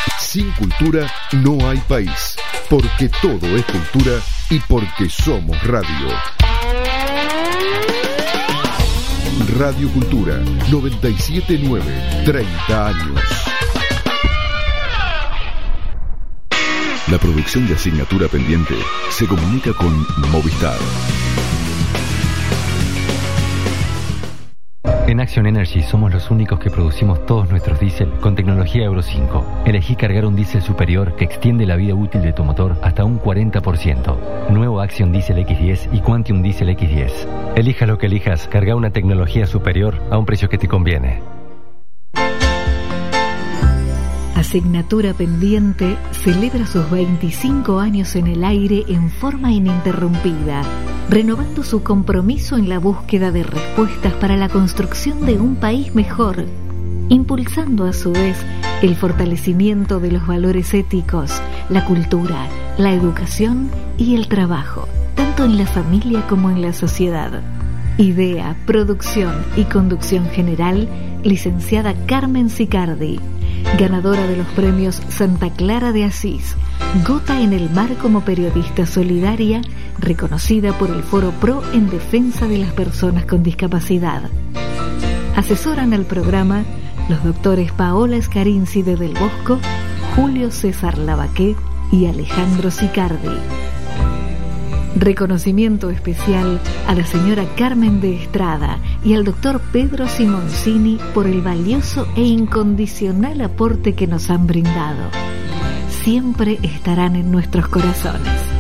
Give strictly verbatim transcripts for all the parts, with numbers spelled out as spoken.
Sin cultura no hay país, porque todo es cultura y porque somos radio. Radio Cultura, noventa y siete punto nueve, treinta años. La producción de Asignatura Pendiente se comunica con Movistar. En Action Energy somos los únicos que producimos todos nuestros diésel con tecnología Euro cinco. Elegí cargar un diésel superior que extiende la vida útil de tu motor hasta un cuarenta por ciento. Nuevo Action Diesel equis diez y Quantium Diesel equis diez. Elijas lo que elijas, carga una tecnología superior a un precio que te conviene. Asignatura Pendiente celebra sus veinticinco años en el aire en forma ininterrumpida, renovando su compromiso en la búsqueda de respuestas para la construcción de un país mejor, impulsando a su vez el fortalecimiento de los valores éticos, la cultura, la educación y el trabajo, tanto en la familia como en la sociedad. Idea, producción y conducción general, licenciada Carmen Sicardi, ganadora de los premios Santa Clara de Asís, Gota en el Mar como periodista solidaria, reconocida por el Foro Pro en defensa de las personas con discapacidad. Asesoran al programa los doctores Paola Scarinci de Del Bosco, Julio César Lavaqué y Alejandro Sicardi. Reconocimiento especial a la señora Carmen de Estrada y al doctor Pedro Simoncini por el valioso e incondicional aporte que nos han brindado. Siempre estarán en nuestros corazones.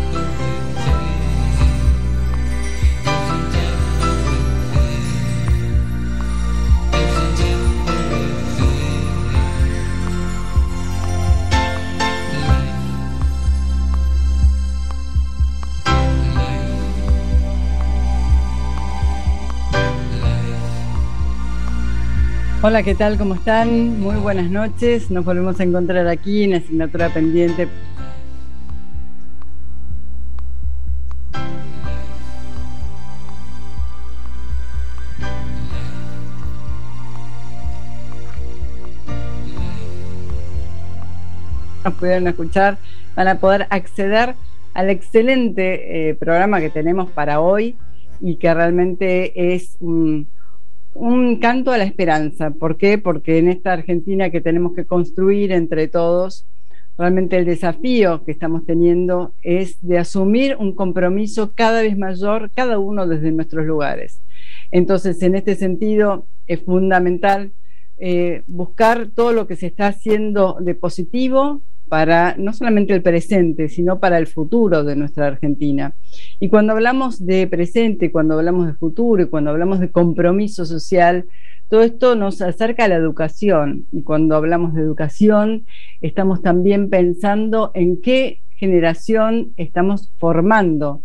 Hola, ¿qué tal? ¿Cómo están? Muy buenas noches. Nos volvemos a encontrar aquí en Asignatura Pendiente. Nos pudieron escuchar, van a poder acceder al excelente eh, programa que tenemos para hoy y que realmente es un... un canto a la esperanza. ¿Por qué? Porque en esta Argentina que tenemos que construir entre todos, realmente el desafío que estamos teniendo es de asumir un compromiso cada vez mayor, cada uno desde nuestros lugares. Entonces, en este sentido, es fundamental eh, buscar todo lo que se está haciendo de positivo para no solamente el presente, sino para el futuro de nuestra Argentina. Y cuando hablamos de presente, cuando hablamos de futuro y cuando hablamos de compromiso social, todo esto nos acerca a la educación. Y cuando hablamos de educación, estamos también pensando en qué generación estamos formando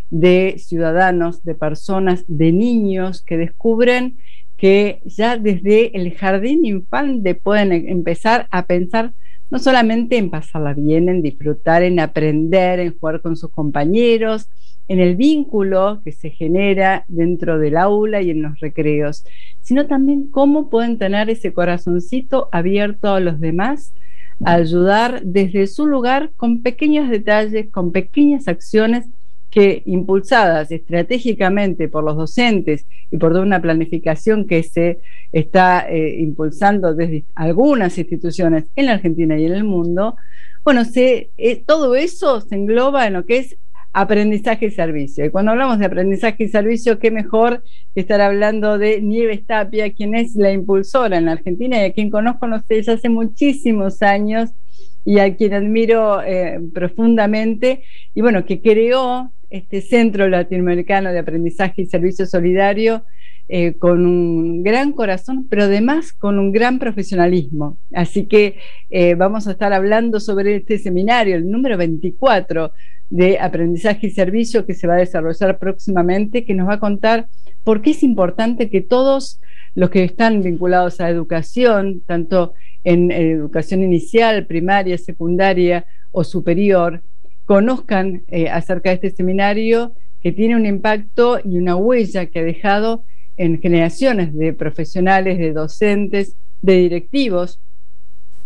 de ciudadanos, de personas, de niños que descubren que ya desde el jardín infante pueden empezar a pensar no solamente en pasarla bien, en disfrutar, en aprender, en jugar con sus compañeros, en el vínculo que se genera dentro del aula y en los recreos, sino también cómo pueden tener ese corazoncito abierto a los demás, a ayudar desde su lugar con pequeños detalles, con pequeñas acciones que, impulsadas estratégicamente por los docentes y por toda una planificación que se está eh, impulsando desde algunas instituciones en la Argentina y en el mundo, bueno, se, eh, todo eso se engloba en lo que es aprendizaje y servicio. Y cuando hablamos de aprendizaje y servicio, qué mejor que estar hablando de Nieves Tapia, quien es la impulsora en la Argentina y a quien conozco, no sé, ya hace muchísimos años y a quien admiro eh, profundamente, y bueno, que creó este Centro Latinoamericano de Aprendizaje y Servicio Solidario eh, con un gran corazón, pero además con un gran profesionalismo. Así que eh, vamos a estar hablando sobre este seminario, el número veinticuatro de Aprendizaje y Servicio, que se va a desarrollar próximamente, que nos va a contar por qué es importante que todos los que están vinculados a educación, tanto en educación inicial, primaria, secundaria o superior, conozcan eh, acerca de este seminario que tiene un impacto y una huella que ha dejado en generaciones de profesionales, de docentes, de directivos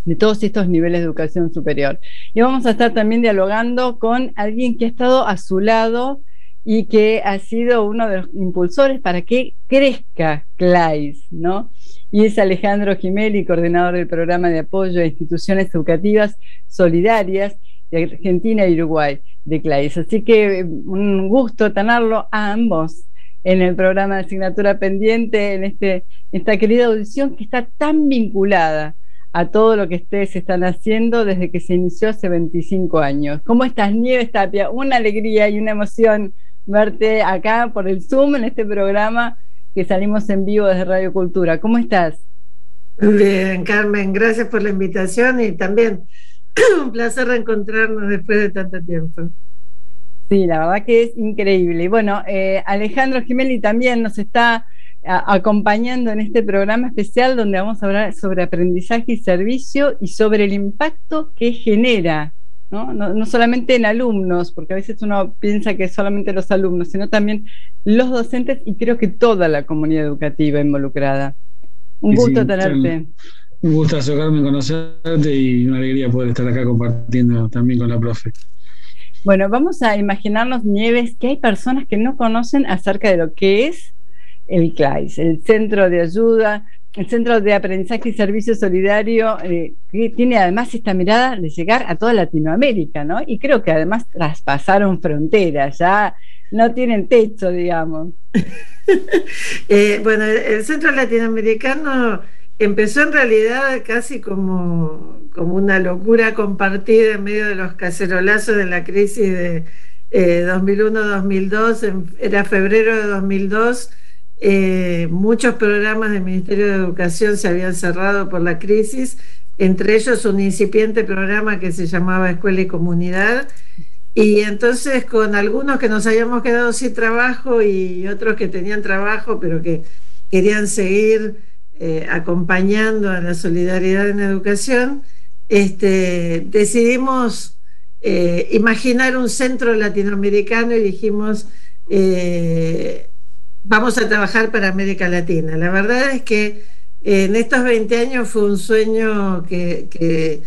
de todos estos niveles de educación superior. Y vamos a estar también dialogando con alguien que ha estado a su lado y que ha sido uno de los impulsores para que crezca CLAIS, ¿no? Y es Alejandro Gimelli, coordinador del programa de apoyo a instituciones educativas solidarias de Argentina y Uruguay, de CLAIS. Así que un gusto tenerlo a ambos en el programa de asignatura pendiente, en este, esta querida audición que está tan vinculada a todo lo que ustedes están haciendo desde que se inició hace veinticinco años. ¿Cómo estás, Nieves Tapia? Una alegría y una emoción verte acá por el Zoom en este programa que salimos en vivo desde Radio Cultura. ¿Cómo estás? Bien, Carmen, gracias por la invitación y también un placer reencontrarnos después de tanto tiempo. Sí, la verdad que es increíble. Y bueno, eh, Alejandro Gimelli también nos está a, acompañando en este programa especial donde vamos a hablar sobre aprendizaje y servicio y sobre el impacto que genera, ¿no? No, no solamente en alumnos, porque a veces uno piensa que solamente los alumnos, sino también los docentes y creo que toda la comunidad educativa involucrada. Un gusto sí, tenerte. Un gustazo, Carmen, conocerte y una alegría poder estar acá compartiendo también con la profe. Bueno, vamos a imaginarnos, Nieves, que hay personas que no conocen acerca de lo que es el CLAIS, el Centro de Ayuda, el Centro de Aprendizaje y Servicio Solidario, eh, que tiene además esta mirada de llegar a toda Latinoamérica, ¿no? Y creo que además traspasaron fronteras, ya no tienen techo, digamos. eh, bueno, el Centro Latinoamericano empezó en realidad casi como, como una locura compartida en medio de los cacerolazos de la crisis de eh, dos mil uno dos mil dos, en, era febrero de dos mil dos. Eh, muchos programas del Ministerio de Educación se habían cerrado por la crisis, entre ellos un incipiente programa que se llamaba Escuela y Comunidad, y entonces con algunos que nos habíamos quedado sin trabajo y otros que tenían trabajo pero que querían seguir eh, acompañando a la solidaridad en educación, este, decidimos eh, imaginar un centro latinoamericano y dijimos eh, vamos a trabajar para América Latina. La verdad es que en estos veinte años fue un sueño que, que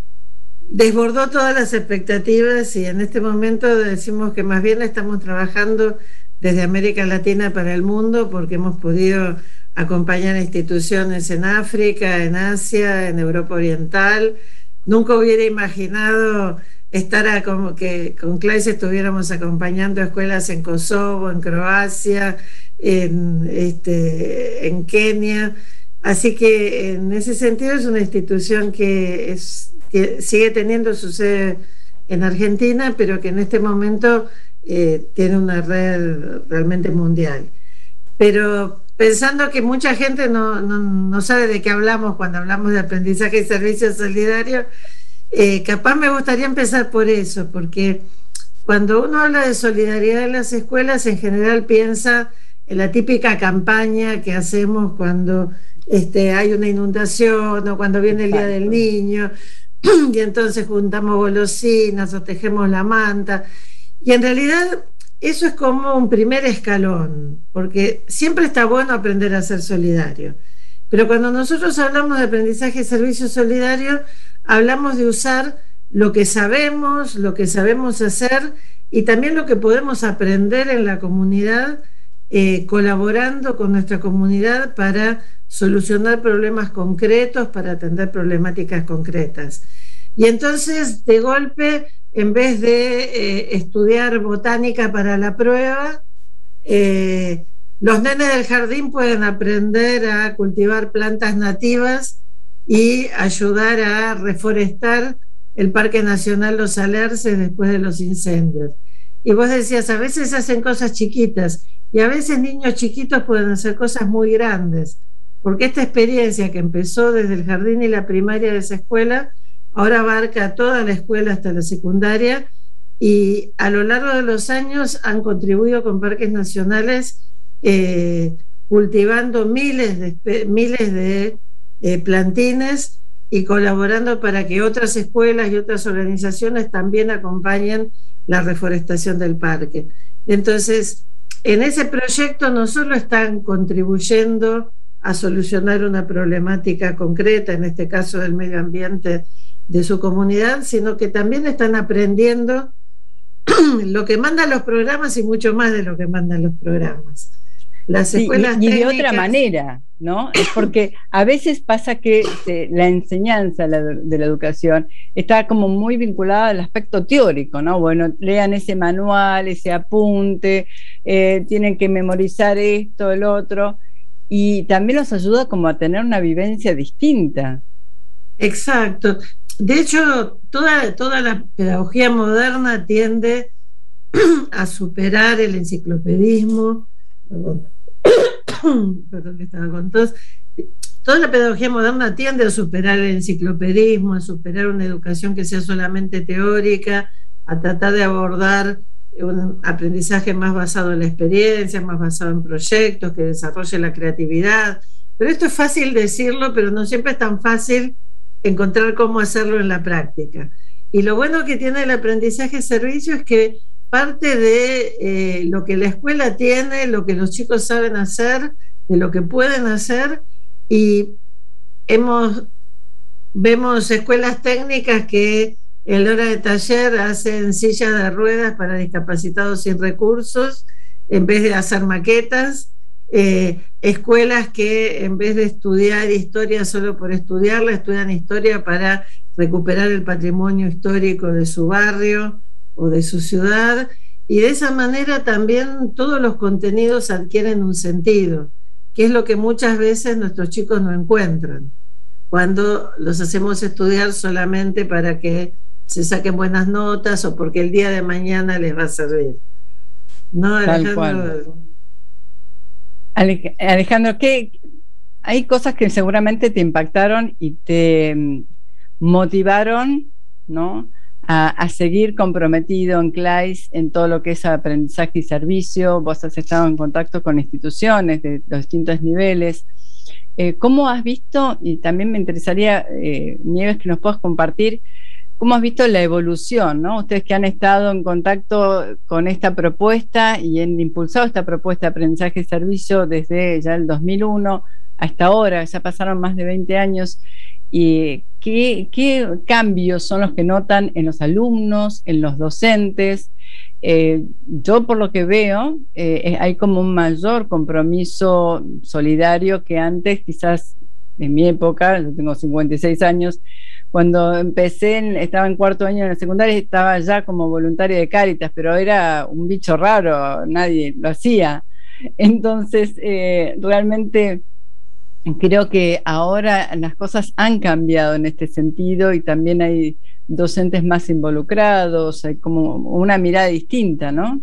desbordó todas las expectativas y en este momento decimos que más bien estamos trabajando desde América Latina para el mundo porque hemos podido acompañar a instituciones en África, en Asia, en Europa Oriental. Nunca hubiera imaginado estar a, como que con CLAIS estuviéramos acompañando a escuelas en Kosovo, en Croacia, en, este, en Kenia, así que en ese sentido es una institución que, es, que sigue teniendo su sede en Argentina, pero que en este momento eh, tiene una red realmente mundial. Pero pensando que mucha gente no, no, no sabe de qué hablamos cuando hablamos de aprendizaje y servicio solidario, eh, capaz me gustaría empezar por eso, porque cuando uno habla de solidaridad en las escuelas, en general piensa en la típica campaña que hacemos cuando este, hay una inundación o cuando viene el Día del Niño y entonces juntamos golosinas o tejemos la manta, y en realidad eso es como un primer escalón, porque siempre está bueno aprender a ser solidario, pero cuando nosotros hablamos de aprendizaje y servicio solidario hablamos de usar lo que sabemos, lo que sabemos hacer y también lo que podemos aprender en la comunidad, eh, colaborando con nuestra comunidad para solucionar problemas concretos, para atender problemáticas concretas. Y entonces, de golpe, en vez de eh, estudiar botánica para la prueba, eh, los nenes del jardín pueden aprender a cultivar plantas nativas y ayudar a reforestar el Parque Nacional Los Alerces después de los incendios. Y vos decías, a veces hacen cosas chiquitas y a veces niños chiquitos pueden hacer cosas muy grandes, porque esta experiencia que empezó desde el jardín y la primaria de esa escuela ahora abarca toda la escuela hasta la secundaria, y a lo largo de los años han contribuido con parques nacionales eh, cultivando miles de, miles de eh, plantines y colaborando para que otras escuelas y otras organizaciones también acompañen la reforestación del parque. Entonces, en ese proyecto no solo están contribuyendo a solucionar una problemática concreta, en este caso del medio ambiente de su comunidad, sino que también están aprendiendo lo que mandan los programas y mucho más de lo que mandan los programas. Las escuelas sí, y, y técnicas, de otra manera, ¿no? Es porque a veces pasa que eh, la enseñanza la, de la educación está como muy vinculada al aspecto teórico, ¿no? Bueno, lean ese manual, ese apunte, eh, tienen que memorizar esto, el otro, y también nos ayuda como a tener una vivencia distinta. Exacto. De hecho, toda, toda la pedagogía moderna tiende a superar el enciclopedismo. Perdón, perdón que estaba con tos. Toda la pedagogía moderna tiende a superar el enciclopedismo, a superar una educación que sea solamente teórica, a tratar de abordar un aprendizaje más basado en la experiencia, más basado en proyectos, que desarrolle la creatividad. Pero esto es fácil decirlo, pero no siempre es tan fácil encontrar cómo hacerlo en la práctica. Y lo bueno que tiene el aprendizaje servicio es que parte de eh, lo que la escuela tiene, lo que los chicos saben hacer, de lo que pueden hacer, y hemos, vemos escuelas técnicas que en la hora de taller hacen sillas de ruedas para discapacitados sin recursos, en vez de hacer maquetas, eh, escuelas que en vez de estudiar historia solo por estudiarla, estudian historia para recuperar el patrimonio histórico de su barrio o de su ciudad, y de esa manera también todos los contenidos adquieren un sentido, que es lo que muchas veces nuestros chicos no encuentran cuando los hacemos estudiar solamente para que se saquen buenas notas o porque el día de mañana les va a servir. ¿No, Alejandro? Ale- Alejandro, ¿qué? Hay cosas que seguramente te impactaron y te motivaron, ¿no?, A, a seguir comprometido en CLAIS en todo lo que es aprendizaje y servicio. Vos has estado en contacto con instituciones de los distintos niveles. Eh, ¿Cómo has visto, y también me interesaría, eh, Nieves, que nos puedas compartir, cómo has visto la evolución, ¿no? Ustedes que han estado en contacto con esta propuesta y han impulsado esta propuesta de aprendizaje y servicio desde ya el dos mil uno hasta ahora, ya pasaron más de veinte años, y ¿qué, qué cambios son los que notan en los alumnos, en los docentes? Eh, yo por lo que veo, eh, hay como un mayor compromiso solidario que antes, quizás en mi época, yo tengo cincuenta y seis años, cuando empecé, en, estaba en cuarto año en la secundaria, estaba ya como voluntaria de Cáritas, pero era un bicho raro, nadie lo hacía. Entonces, eh, realmente creo que ahora las cosas han cambiado en este sentido y también hay docentes más involucrados, hay como una mirada distinta, ¿no?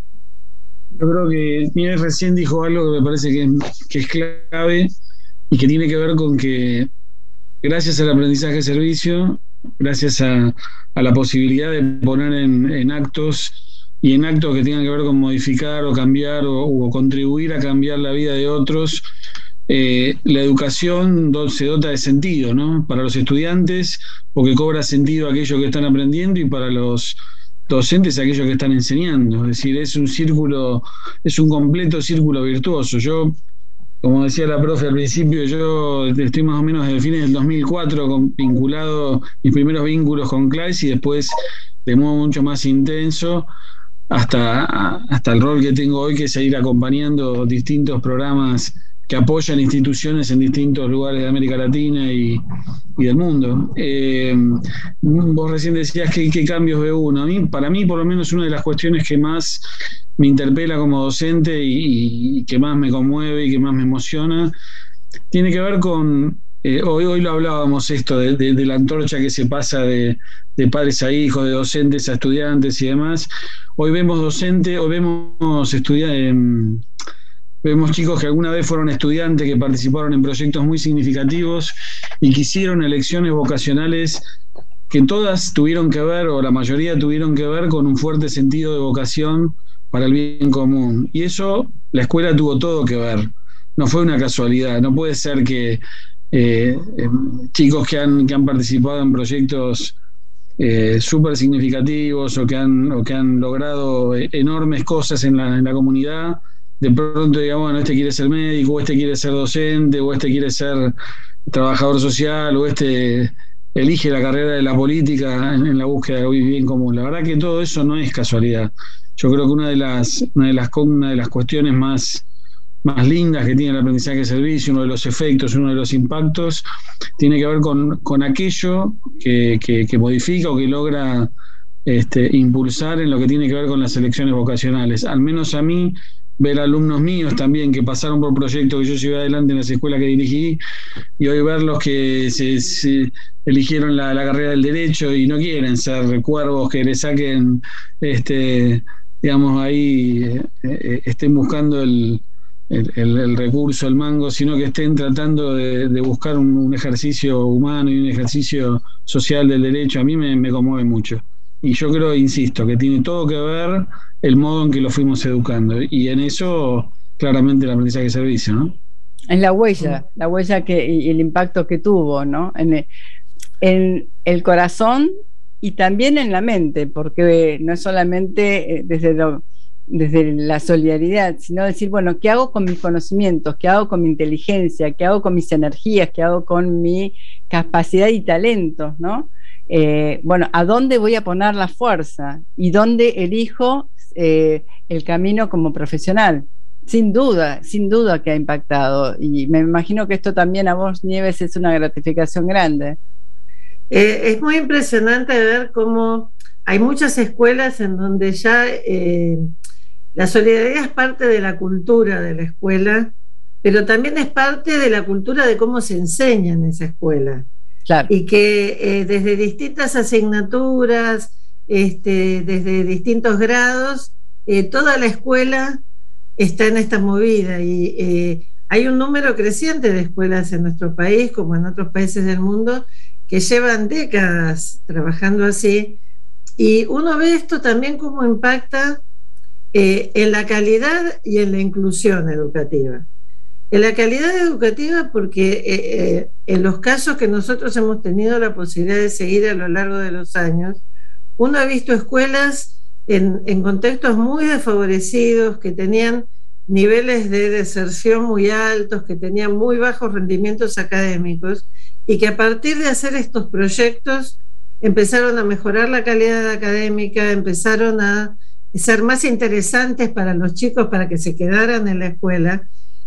Yo creo que Nieves recién dijo algo que me parece que es, que es clave y que tiene que ver con que gracias al aprendizaje de servicio, gracias a, a la posibilidad de poner en, en actos y en actos que tengan que ver con modificar o cambiar o, o contribuir a cambiar la vida de otros, Eh, la educación do, se dota de sentido, ¿no? Para los estudiantes, porque cobra sentido aquello que están aprendiendo, y para los docentes aquellos que están enseñando. Es decir, es un círculo, es un completo círculo virtuoso. Yo, como decía la profe al principio, yo estoy más o menos desde fines del dos mil cuatro con, vinculado, mis primeros vínculos con CLAIS, y después de modo mucho más intenso hasta, hasta el rol que tengo hoy, que es ir acompañando distintos programas que apoyan instituciones en distintos lugares de América Latina y, y del mundo. Eh, vos recién decías que qué cambios ve uno. A mí, para mí, por lo menos, una de las cuestiones que más me interpela como docente y, y que más me conmueve y que más me emociona, tiene que ver con, eh, hoy, hoy lo hablábamos esto, de, de, de la antorcha que se pasa de, de padres a hijos, de docentes a estudiantes y demás. Hoy vemos docentes, hoy vemos estudiantes... Eh, Vemos chicos que alguna vez fueron estudiantes, que participaron en proyectos muy significativos y que hicieron elecciones vocacionales que todas tuvieron que ver, o la mayoría tuvieron que ver, con un fuerte sentido de vocación para el bien común. Y eso la escuela tuvo todo que ver. No fue una casualidad. No puede ser que eh, eh, chicos que han, que han participado en proyectos eh, súper significativos o que han, o que han logrado enormes cosas en la, en la comunidad, de pronto diga, bueno, este quiere ser médico, o este quiere ser docente, o este quiere ser trabajador social, o este elige la carrera de la política en, en la búsqueda del bien común. La verdad que todo eso no es casualidad. Yo creo que una de las, una de las, una de las cuestiones más, más lindas que tiene el aprendizaje de servicio, uno de los efectos, uno de los impactos, tiene que ver con, con aquello que, que, que modifica o que logra este, impulsar en lo que tiene que ver con las elecciones vocacionales. Al menos a mí, ver alumnos míos también que pasaron por proyectos que yo llevé adelante en las escuelas que dirigí, y hoy verlos que se, se eligieron la, la carrera del derecho y no quieren ser cuervos que le saquen, este, digamos, ahí eh, eh, estén buscando el, el, el, el recurso, el mango, sino que estén tratando de, de buscar un, un ejercicio humano y un ejercicio social del derecho. A mí me, me conmueve mucho. Y yo creo, insisto, que tiene todo que ver el modo en que lo fuimos educando. Y en eso, claramente, el aprendizaje de servicio, ¿no? En la huella, la huella que, y el impacto que tuvo, ¿no? En el, en el corazón y también en la mente, porque no es solamente desde, lo, desde la solidaridad, sino decir, bueno, ¿qué hago con mis conocimientos? ¿Qué hago con mi inteligencia? ¿Qué hago con mis energías? ¿Qué hago con mi capacidad y talentos, ¿no? Eh, bueno, ¿a dónde voy a poner la fuerza? ¿Y dónde elijo eh, el camino como profesional? Sin duda, sin duda que ha impactado. Y me imagino que esto también a vos, Nieves, es una gratificación grande. Eh, es muy impresionante ver cómo hay muchas escuelas en donde ya eh, la solidaridad es parte de la cultura de la escuela, pero también es parte de la cultura de cómo se enseña en esa escuela. Claro. Y que eh, desde distintas asignaturas, este, desde distintos grados, eh, toda la escuela está en esta movida y eh, hay un número creciente de escuelas en nuestro país, como en otros países del mundo, que llevan décadas trabajando así, y uno ve esto también como impacta eh, en la calidad y en la inclusión educativa. En la calidad educativa porque eh, eh, en los casos que nosotros hemos tenido la posibilidad de seguir a lo largo de los años, uno ha visto escuelas en, en contextos muy desfavorecidos, que tenían niveles de deserción muy altos, que tenían muy bajos rendimientos académicos, y que a partir de hacer estos proyectos empezaron a mejorar la calidad académica, empezaron a ser más interesantes para los chicos para que se quedaran en la escuela.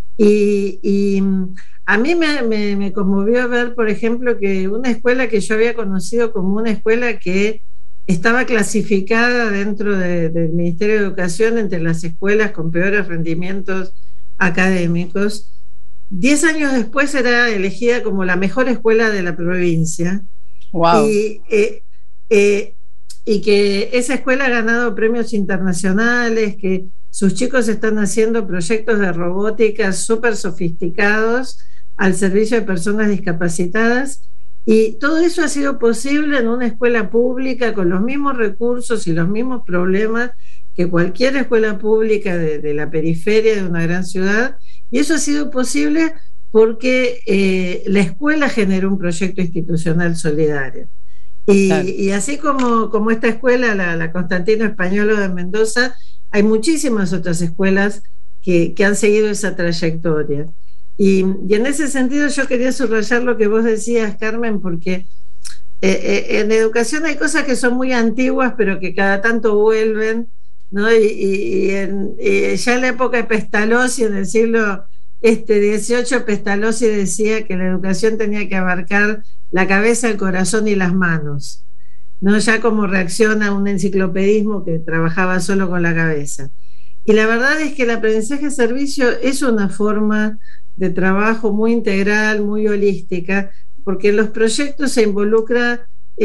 Y, y a mí me, me, me conmovió ver, por ejemplo, que una escuela que yo había conocido como una escuela que estaba clasificada dentro de, del Ministerio de Educación entre las escuelas con peores rendimientos académicos, diez años después era elegida como la mejor escuela de la provincia. Wow. Y, eh, eh, y que esa escuela ha ganado premios internacionales, que sus chicos están haciendo proyectos de robótica súper sofisticados al servicio de personas discapacitadas, y todo eso ha sido posible en una escuela pública con los mismos recursos y los mismos problemas que cualquier escuela pública de, de la periferia de una gran ciudad, y eso ha sido posible porque eh, la escuela generó un proyecto institucional solidario. Y, claro. y así como, como esta escuela, la, la Constantino Españolo de Mendoza, hay muchísimas otras escuelas que, que han seguido esa trayectoria. Y, y en ese sentido yo quería subrayar lo que vos decías, Carmen, porque eh, eh, en educación hay cosas que son muy antiguas, pero que cada tanto vuelven, ¿no? Y, y, y, en, y ya en la época de Pestalozzi, en el siglo este, dieciocho, Pestalozzi decía que la educación tenía que abarcar la cabeza, el corazón y las manos, ¿no? Ya como reacción a un enciclopedismo que trabajaba solo con la cabeza. Y la verdad es que el aprendizaje de servicio es una forma de trabajo muy integral, muy holística, porque en los proyectos se involucran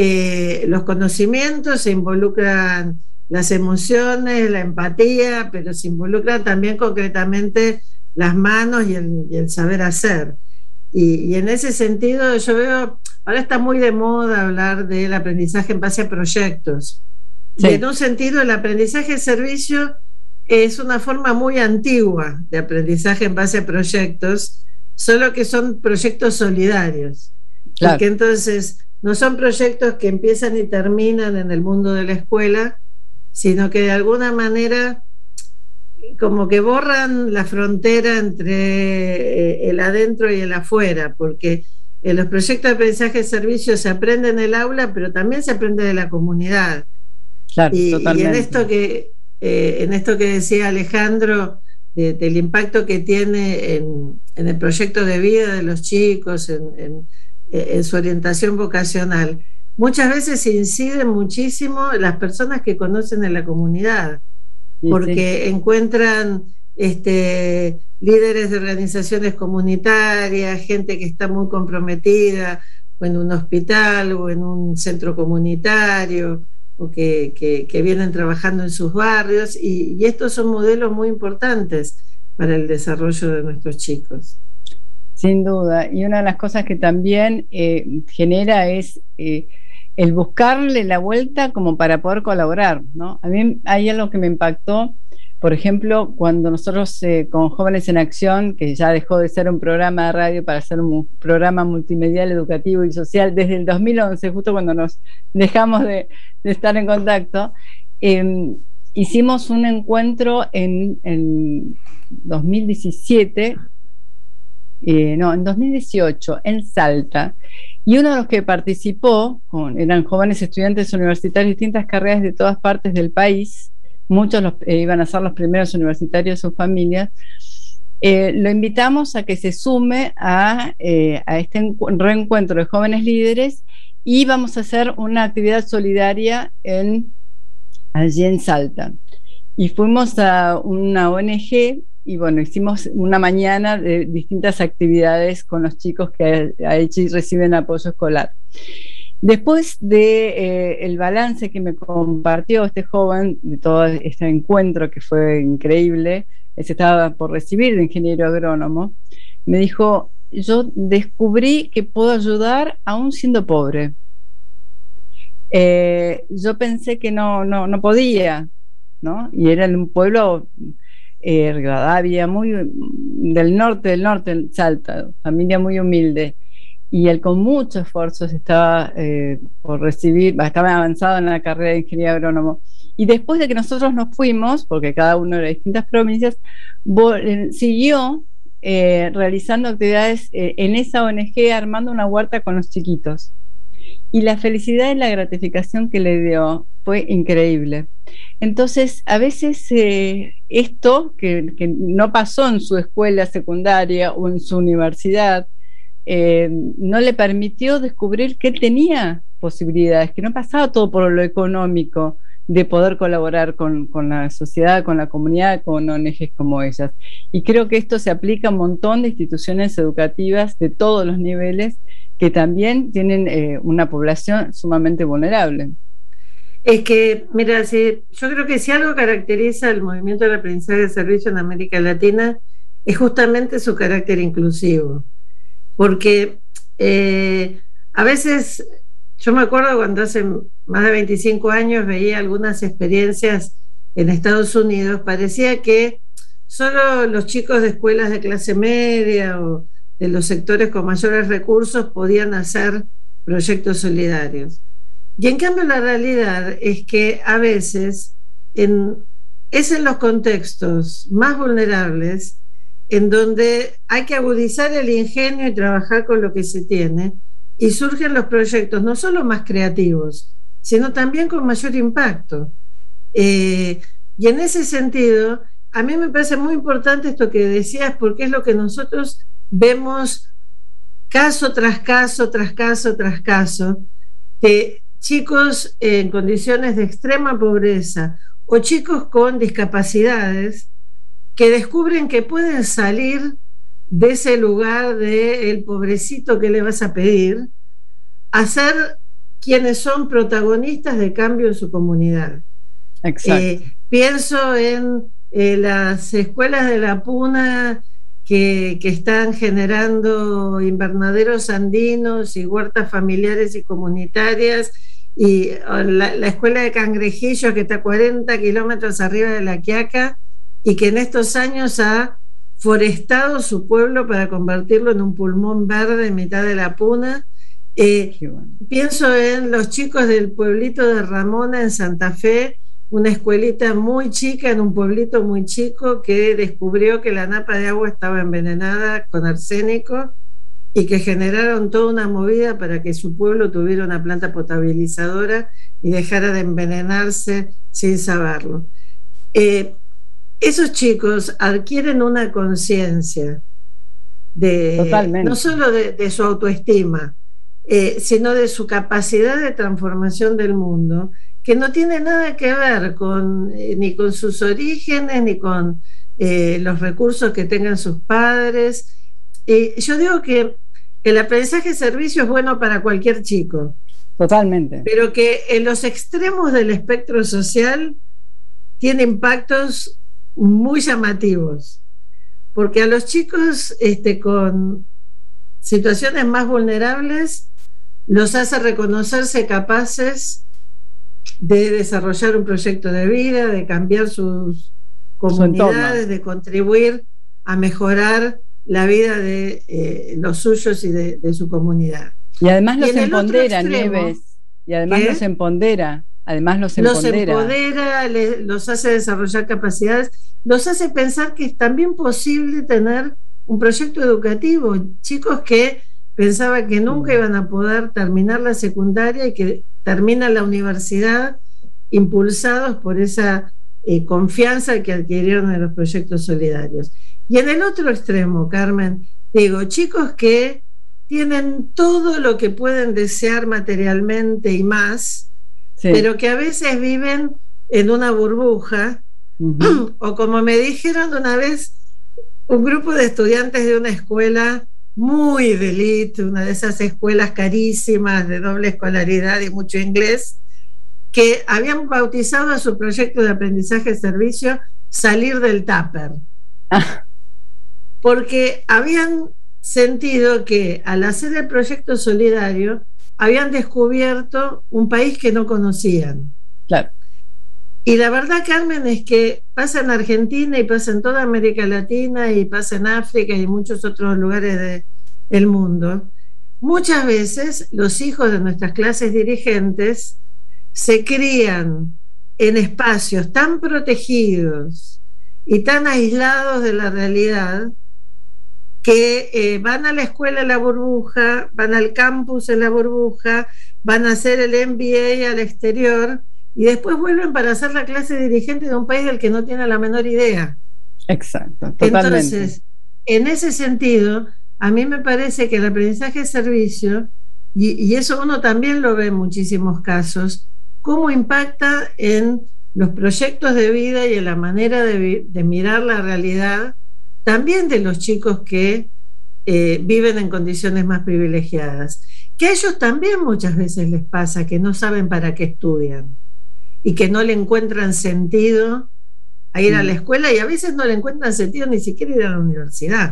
eh, los conocimientos, se involucran las emociones, la empatía, pero se involucran también concretamente las manos y el, y el saber hacer. Y, y en ese sentido yo veo, ahora está muy de moda hablar del aprendizaje en base a proyectos. Sí. Y en un sentido el aprendizaje de servicio es una forma muy antigua de aprendizaje en base a proyectos, solo que son proyectos solidarios. Claro. Porque entonces no son proyectos que empiezan y terminan en el mundo de la escuela, sino que de alguna manera como que borran la frontera entre eh, el adentro y el afuera, porque en los proyectos de aprendizaje de servicio se aprende en el aula, pero también se aprende de la comunidad. Claro, y, totalmente. y en esto que eh, en esto que decía Alejandro, de, del impacto que tiene en, en el proyecto de vida de los chicos, en, en, en su orientación vocacional, muchas veces inciden muchísimo las personas que conocen en la comunidad, porque sí, encuentran este, líderes de organizaciones comunitarias, gente que está muy comprometida, o en un hospital, o en un centro comunitario, o que, que, que vienen trabajando en sus barrios, y, y estos son modelos muy importantes para el desarrollo de nuestros chicos. Sin duda, y una de las cosas que también eh, genera es eh, el buscarle la vuelta como para poder colaborar, ¿no? A mí hay algo que me impactó, por ejemplo, cuando nosotros eh, con Jóvenes en Acción, que ya dejó de ser un programa de radio para ser un programa multimedial, educativo y social desde el dos mil once, justo cuando nos dejamos de, de estar en contacto, eh, hicimos un encuentro en, en dos mil diecisiete, eh, no, en dos mil dieciocho, en Salta, y uno de los que participó, eran jóvenes estudiantes universitarios de distintas carreras de todas partes del país, muchos los, eh, iban a ser los primeros universitarios de sus familias. Eh, lo invitamos a que se sume a, eh, a este reencuentro de jóvenes líderes, y vamos a hacer una actividad solidaria en, allí en Salta. Y fuimos a una O N G, y bueno, hicimos una mañana de distintas actividades con los chicos que allí reciben apoyo escolar. Después de eh, el balance que me compartió este joven de todo este encuentro, que fue increíble, él se estaba por recibir de ingeniero agrónomo, me dijo: yo descubrí que puedo ayudar aún siendo pobre. Eh, yo pensé que no, no, no podía, ¿no? Y era en un pueblo, eh, Rivadavia, muy del norte, del norte, Salta, familia muy humilde. Y él con mucho esfuerzo estaba eh, por recibir, estaba avanzado en la carrera de ingeniería agrónomo. Y después de que nosotros nos fuimos, porque cada uno de las distintas provincias, siguió eh, realizando actividades eh, en esa O N G, armando una huerta con los chiquitos. Y la felicidad y la gratificación que le dio fue increíble. Entonces, a veces eh, esto, que, que no pasó en su escuela secundaria o en su universidad, Eh, no le permitió descubrir que él tenía posibilidades, que no pasaba todo por lo económico, de poder colaborar con, con la sociedad, con la comunidad, con O N Ges como ellas. Y creo que esto se aplica a un montón de instituciones educativas de todos los niveles, que también tienen eh, una población sumamente vulnerable. Es que, mira, si, yo creo que si algo caracteriza el movimiento del aprendizaje de servicio en América Latina es justamente su carácter inclusivo. Porque eh, a veces, yo me acuerdo cuando hace más de veinticinco años veía algunas experiencias en Estados Unidos, parecía que solo los chicos de escuelas de clase media o de los sectores con mayores recursos podían hacer proyectos solidarios. Y en cambio la realidad es que a veces en, es en los contextos más vulnerables en donde hay que agudizar el ingenio y trabajar con lo que se tiene, y surgen los proyectos no solo más creativos, sino también con mayor impacto. Eh, y en ese sentido, a mí me parece muy importante esto que decías, porque es lo que nosotros vemos caso tras caso, tras caso, tras caso, de chicos en condiciones de extrema pobreza o chicos con discapacidades que descubren que pueden salir de ese lugar de el pobrecito que le vas a pedir, a ser quienes son protagonistas de cambio en su comunidad. Exacto. Eh, pienso en eh, las escuelas de la Puna que, que están generando invernaderos andinos y huertas familiares y comunitarias, y la, la escuela de Cangrejillos que está a cuarenta kilómetros arriba de La Quiaca, y que en estos años ha forestado su pueblo para convertirlo en un pulmón verde en mitad de la Puna. Eh, bueno. Pienso en los chicos del pueblito de Ramona en Santa Fe, una escuelita muy chica en un pueblito muy chico que descubrió que la napa de agua estaba envenenada con arsénico y que generaron toda una movida para que su pueblo tuviera una planta potabilizadora y dejara de envenenarse sin saberlo. Eh, esos chicos adquieren una conciencia de no solo de, de su autoestima, eh, sino de su capacidad de transformación del mundo, que no tiene nada que ver con, eh, ni con sus orígenes, ni con eh, los recursos que tengan sus padres. Eh, yo digo que el aprendizaje de servicio es bueno para cualquier chico. Totalmente. Pero que en los extremos del espectro social tiene impactos muy llamativos. Porque a los chicos este, con situaciones más vulnerables los hace reconocerse capaces de desarrollar un proyecto de vida, de cambiar sus comunidades, de contribuir a mejorar la vida de eh, los suyos y de, de su comunidad. Y además los y empodera, Nieves, y además ¿qué? los empodera, además los empodera. Los empodera, les, los hace desarrollar capacidades, los hace pensar que es también posible tener un proyecto educativo. Chicos que pensaban que nunca iban a poder terminar la secundaria y que terminan la universidad impulsados por esa eh, confianza que adquirieron en los proyectos solidarios. Y en el otro extremo, Carmen, digo, chicos que tienen todo lo que pueden desear materialmente y más, sí, pero que a veces viven en una burbuja, uh-huh. o como me dijeron una vez, un grupo de estudiantes de una escuela muy de élite, una de esas escuelas carísimas de doble escolaridad y mucho inglés, que habían bautizado a su proyecto de aprendizaje de servicio Salir del Tupper. Ah. Porque habían sentido que al hacer el proyecto solidario habían descubierto un país que no conocían. Claro. Y la verdad, Carmen, es que pasa en Argentina y pasa en toda América Latina y pasa en África y en muchos otros lugares de, del mundo. Muchas veces los hijos de nuestras clases dirigentes se crían en espacios tan protegidos y tan aislados de la realidad que eh, van a la escuela en la burbuja, van al campus en la burbuja, van a hacer el M B A al exterior y después vuelven para hacer la clase dirigente de un país del que no tiene la menor idea. Exacto, totalmente. Entonces, en ese sentido, a mí me parece que el aprendizaje de servicio, y, y eso uno también lo ve en muchísimos casos, cómo impacta en los proyectos de vida y en la manera de, de mirar la realidad también de los chicos que eh, viven en condiciones más privilegiadas, que a ellos también muchas veces les pasa que no saben para qué estudian y que no le encuentran sentido a ir a la escuela y a veces no le encuentran sentido ni siquiera ir a la universidad.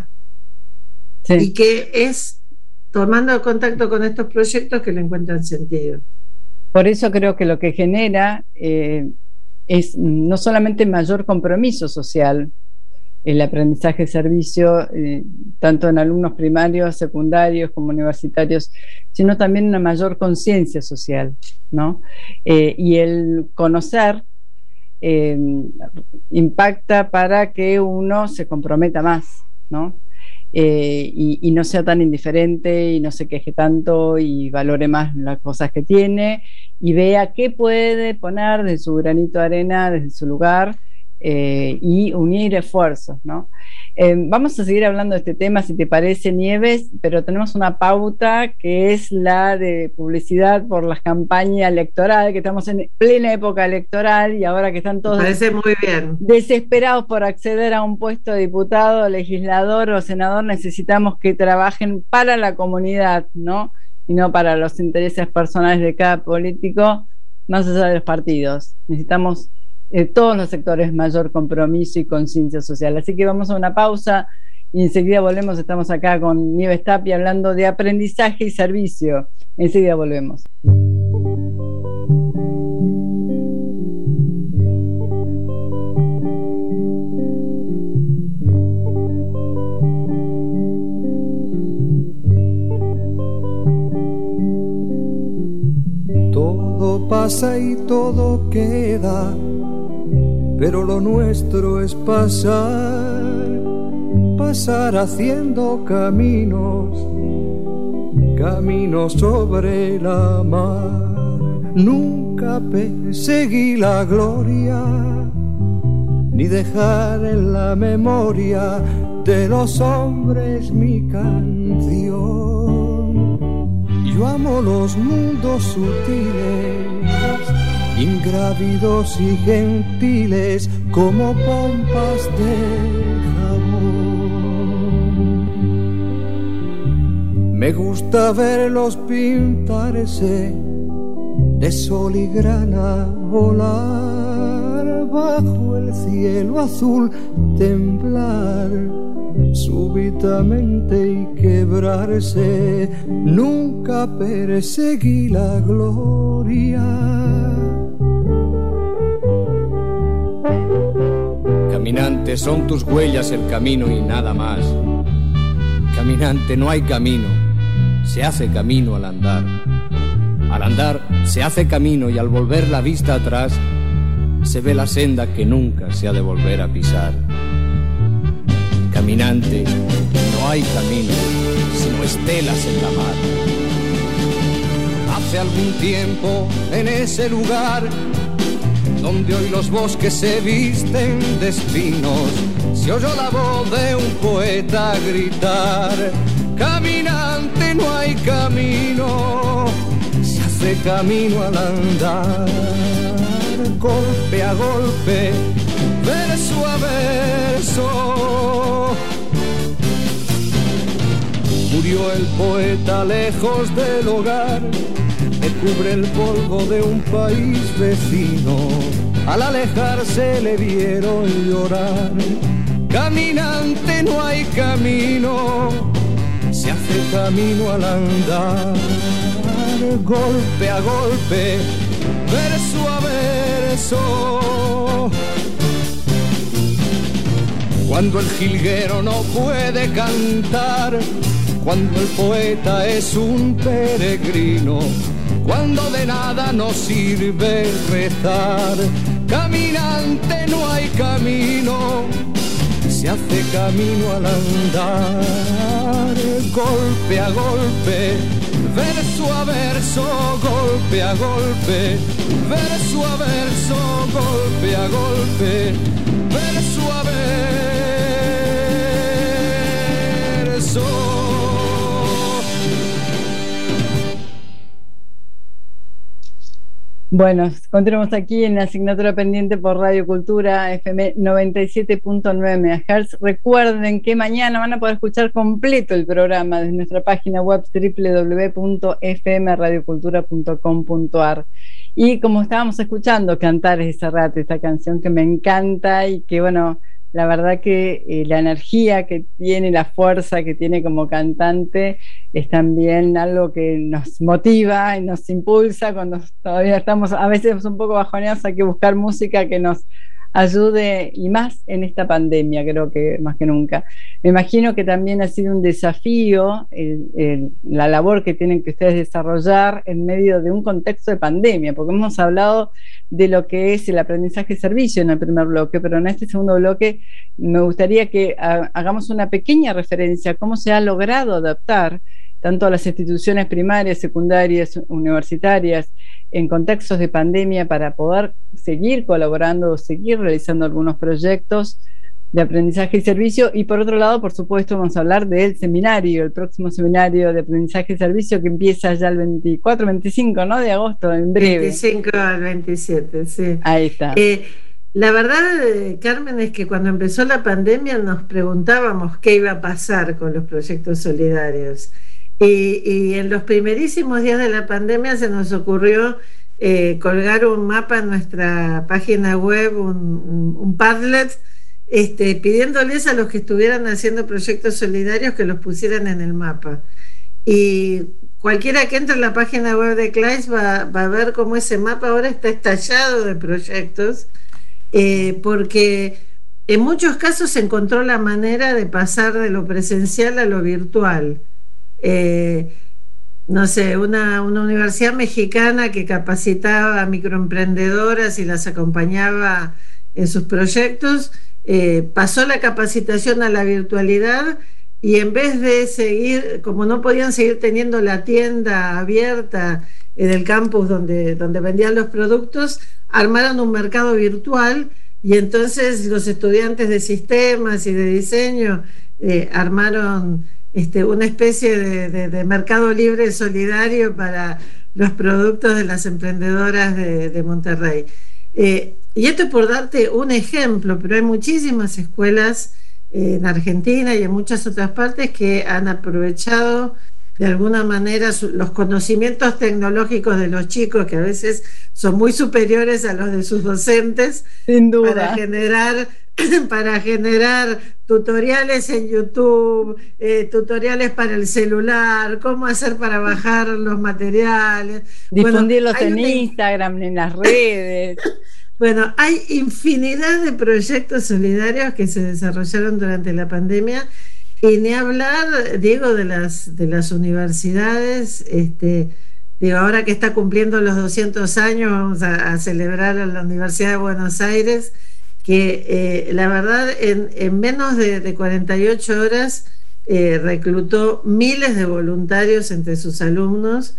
Sí. Y que es tomando contacto con estos proyectos que le encuentran sentido. Por eso creo que lo que genera eh, es no solamente mayor compromiso social, el aprendizaje de servicio, eh, tanto en alumnos primarios, secundarios como universitarios, sino también una mayor conciencia social, ¿no? Eh, y el conocer eh, impacta para que uno se comprometa más, ¿no? Eh, y, y no sea tan indiferente y no se queje tanto y valore más las cosas que tiene y vea qué puede poner de su granito de arena desde su lugar. Eh, y unir esfuerzos, ¿no? Eh, vamos a seguir hablando de este tema, si te parece, Nieves, pero tenemos una pauta que es la de publicidad por las campañas electorales, que estamos en plena época electoral y ahora que están todos parece muy bien. desesperados por acceder a un puesto de diputado, legislador o senador, necesitamos que trabajen para la comunidad, ¿no? Y no para los intereses personales de cada político, más allá de los partidos. Necesitamos Eh, todos los sectores mayor compromiso y conciencia social. Así que vamos a una pausa y enseguida volvemos. Estamos acá con Nieves Tapia hablando de aprendizaje y servicio. Enseguida volvemos. Todo pasa y todo queda, pero lo nuestro es pasar, pasar haciendo caminos, caminos sobre la mar. Nunca perseguí la gloria, ni dejar en la memoria de los hombres mi canción. Yo amo los mundos sutiles, ingrávidos y gentiles, como pompas de jabón. Me gusta verlos pintarse de sol y grana, volar bajo el cielo azul, temblar súbitamente y quebrarse. Nunca perseguí la gloria. Caminante, son tus huellas el camino y nada más. Caminante, no hay camino, se hace camino al andar. Al andar se hace camino y al volver la vista atrás se ve la senda que nunca se ha de volver a pisar. Caminante, no hay camino, sino estelas en la mar. Hace algún tiempo en ese lugar donde hoy los bosques se visten de espinos, se oyó la voz de un poeta gritar: caminante, no hay camino, se hace camino al andar. Golpe a golpe, verso a verso, murió el poeta lejos del hogar que cubre el polvo de un país vecino. Al alejarse le vieron llorar. Caminante, no hay camino, se hace camino al andar. Golpe a golpe, verso a verso. Cuando el jilguero no puede cantar, cuando el poeta es un peregrino, cuando de nada nos sirve rezar. Caminante, no hay camino, se hace camino al andar. Golpe a golpe, verso a verso, golpe a golpe, verso a verso, golpe a golpe, verso a verso. Bueno, continuamos aquí en la asignatura pendiente por Radio Cultura F M noventa y siete punto nueve megahertz. Recuerden que mañana van a poder escuchar completo el programa desde nuestra página web doble u doble u doble u punto f m radio cultura punto com punto a r. Y como estábamos escuchando Cantares de Serrat, esta canción que me encanta y que, bueno, la verdad que eh, la energía que tiene, la fuerza que tiene como cantante es también algo que nos motiva y nos impulsa cuando todavía estamos a veces un poco bajoneados. Hay que buscar música que nos ayude, y más en esta pandemia, creo que más que nunca. Me imagino que también ha sido un desafío el, el, la labor que tienen que ustedes desarrollar en medio de un contexto de pandemia, porque hemos hablado de lo que es el aprendizaje y servicio en el primer bloque, pero en este segundo bloque me gustaría que ha, hagamos una pequeña referencia a cómo se ha logrado adaptar tanto a las instituciones primarias, secundarias, universitarias, en contextos de pandemia para poder seguir colaborando o seguir realizando algunos proyectos de aprendizaje y servicio. Y por otro lado, por supuesto, vamos a hablar del seminario, el próximo seminario de aprendizaje y servicio que empieza ya el veinticuatro, veinticinco, ¿no? De agosto, en breve. veinticinco al veintisiete, sí. Ahí está. Eh, la verdad, eh, Carmen, es que cuando empezó la pandemia nos preguntábamos qué iba a pasar con los proyectos solidarios. Y, y en los primerísimos días de la pandemia se nos ocurrió eh, colgar un mapa en nuestra página web, un, un, un Padlet, este, pidiéndoles a los que estuvieran haciendo proyectos solidarios que los pusieran en el mapa. Y cualquiera que entre en la página web de CLAIS va, va a ver cómo ese mapa ahora está estallado de proyectos, eh, porque en muchos casos se encontró la manera de pasar de lo presencial a lo virtual. Eh, no sé, una, una universidad mexicana que capacitaba a microemprendedoras y las acompañaba en sus proyectos, eh, pasó la capacitación a la virtualidad y en vez de seguir, como no podían seguir teniendo la tienda abierta en el campus donde, donde vendían los productos, armaron un mercado virtual y entonces los estudiantes de sistemas y de diseño eh, armaron este, una especie de, de, de mercado libre solidario para los productos de las emprendedoras de, de Monterrey. Eh, y esto es por darte un ejemplo, pero hay muchísimas escuelas eh, en Argentina y en muchas otras partes que han aprovechado de alguna manera su, los conocimientos tecnológicos de los chicos, que a veces son muy superiores a los de sus docentes, sin duda, para generar, para generar tutoriales en YouTube, eh, tutoriales para el celular, cómo hacer para bajar los materiales. Difundirlos bueno, en una... Instagram, en las redes. Bueno, hay infinidad de proyectos solidarios que se desarrollaron durante la pandemia. Y ni hablar, Diego, de las, de las universidades. Este, digo, ahora que está cumpliendo los doscientos años, vamos a, a celebrar a la Universidad de Buenos Aires, que eh, la verdad en, en menos de, de cuarenta y ocho horas eh, reclutó miles de voluntarios entre sus alumnos,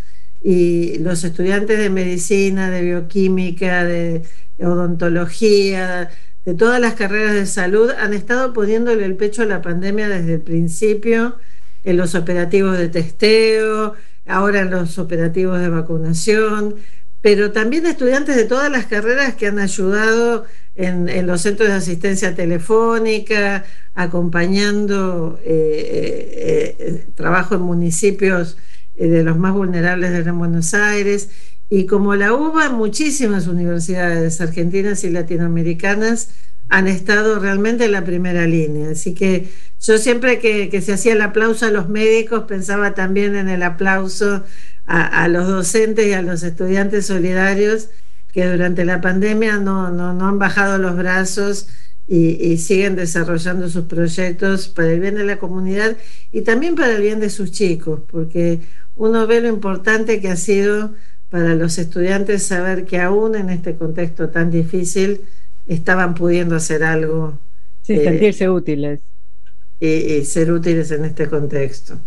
y los estudiantes de medicina, de bioquímica, de odontología, de todas las carreras de salud han estado poniéndole el pecho a la pandemia desde el principio, en los operativos de testeo, ahora en los operativos de vacunación, pero también estudiantes de todas las carreras que han ayudado en, en los centros de asistencia telefónica, acompañando eh, eh, eh, trabajo en municipios eh, de los más vulnerables de Gran Buenos Aires. Y como la U B A, muchísimas universidades argentinas y latinoamericanas han estado realmente en la primera línea. Así que yo siempre que, que se hacía el aplauso a los médicos, pensaba también en el aplauso a, a los docentes y a los estudiantes solidarios que durante la pandemia no, no, no han bajado los brazos y, y siguen desarrollando sus proyectos para el bien de la comunidad y también para el bien de sus chicos, porque uno ve lo importante que ha sido para los estudiantes saber que aún en este contexto tan difícil estaban pudiendo hacer algo. Sí, eh, sentirse útiles. Y, y ser útiles en este contexto.